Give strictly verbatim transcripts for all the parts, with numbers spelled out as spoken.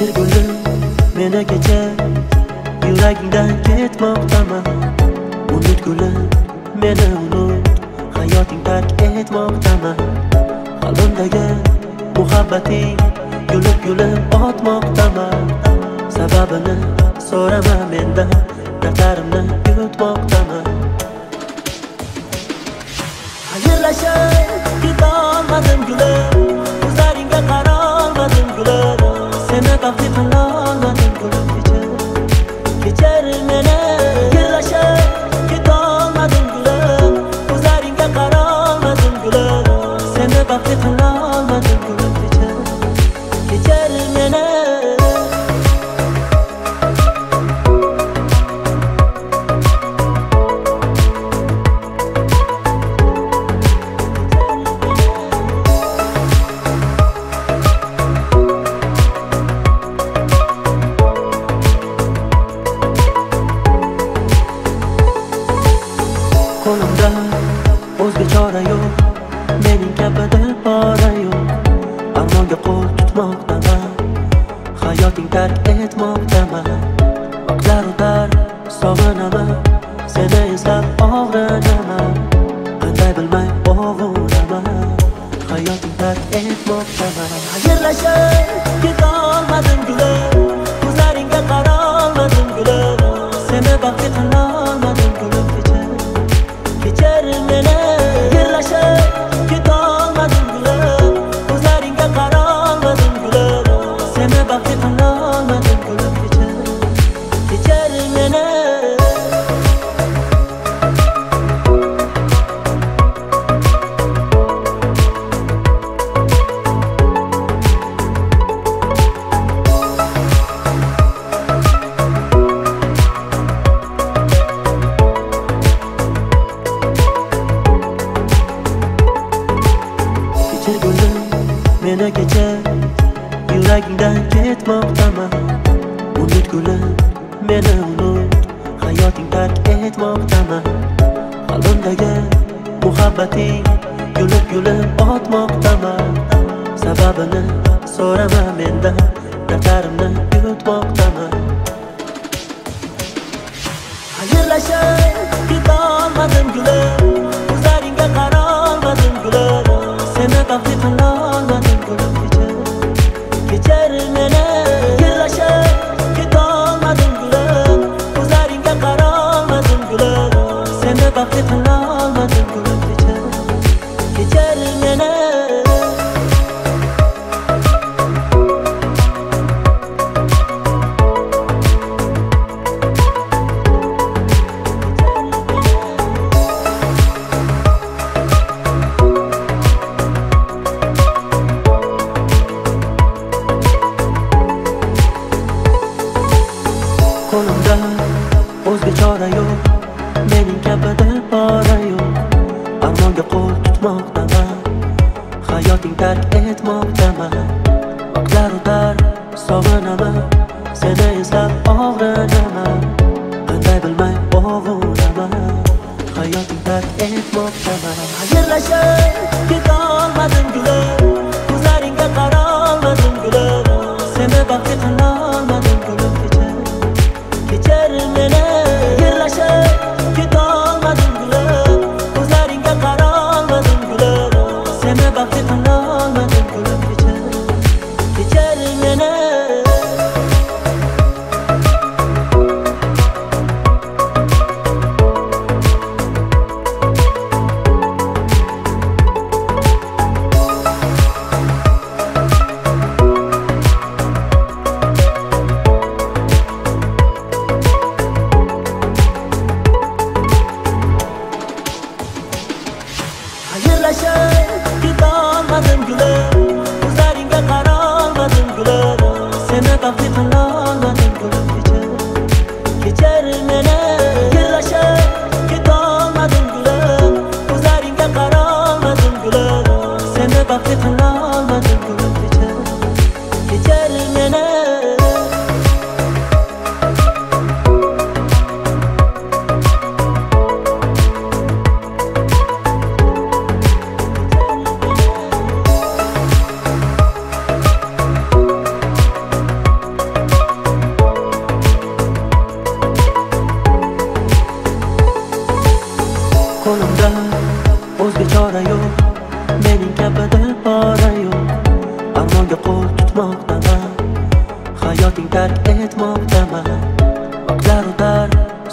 Kechir gulum, meni kechir, yuragingdan ketmoqdaman. Unut gulum, meni unut, hayoting tark etmoqdaman. Qalbimdagi muhabbating yulib-yulib otmoqdaman. Sababini so'rama mendan, dardlarimni yutmoqdaman. Xayrlashay ketolmadim gulum, ko'zlaringga qarolmadim gulum. Seni baxtli qilolmadim gulum, kechir, kechir meni. Xayrlashay ketolmadim gulum, ko'zlaringga qarolmadim gulum. Seni baxtli qilolmadim gulum, kechir, kechir meni. Qo'limda o'zga chora yo'q, mening kabi dilpora yo'q. Armonga qo'l tutmoqdaman, hayoting tark etmoqdaman. Vaqtlar o'tar, sog'inaman, seni eslab og'rinaman. Qanday bilmay ovuraman, hayoting tark etmoqdaman. Xayrlashay ketolmadim gulum, ko'zlaringga qarolmadim gulum. Seni baxtli qilolmadim gulum, kechir, kechir meni. Xayrlashay ketolmadim gulum, ko'zlaringga qarolmadim gulum. Seni baxtli qilolmadim gulum, kechir, kechir meni. Kechir gulum, meni kechir, yuragingdan ketmoqdaman. Unut gulum, meni unut, hayoting tark etmoqdaman. Qalbimdagi muhabbating yulib-yulib otmoqdaman. Sababini so'rama mendan, dardlarimni yutmoqdaman. Xayrlashay ketolmadim gulum, ko'zlaringga qarolmadim gulum. Seni baxtli qilolmadim gulum, kechir, kechir meni. Xayrlashay ketolmadim gulum, ko'zlaringga qarolmadim gulum. Seni baxtli qilolmadim gulum, kechir, kechir meni. Qo'limda o'zga chora yo'q, mening kabi dilpora yo'q. Armonga qo'l tutmoqdaman, hayoting tark etmoqdaman. Vaqtlar o'tar, sog'inaman, seni eslab og'rinaman. Qanday bilmay ovuraman, hayoting tark etmoqdaman. Xayrlashay ketolmadim gulum, ko'zlaringga qarolmadim gulum. Seni baxtli qilolmadim gulum, kechir, kechir meni. Xayrlashay ketolmadim gulum, ko'zlaringga qarolmadim gulum. Seni baxtli qilolmadim gulum, kechir, kechir meni. Xayrlashay ketolmadim gulum, ko'zlaringga qarolmadim gulum. Seni baxtli qilolmadim gulum, kechir, kechir meni. Xayrlashay ketolmadim gulum, ko'zlaringga qarolmadim gulum. Seni baxtli qilolmadim gulum, kechir, kechir meni.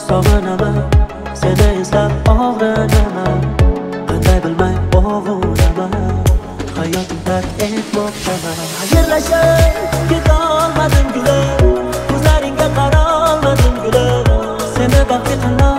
sog'inaman, seni eslab og'rinaman, qanday bilmay ovunaman, hayotim tark etmoqdaman. Xayrlashib ketolmadim gulim, ko'zlaringga qarolmadim gulim, seni baxtli qilolmadim.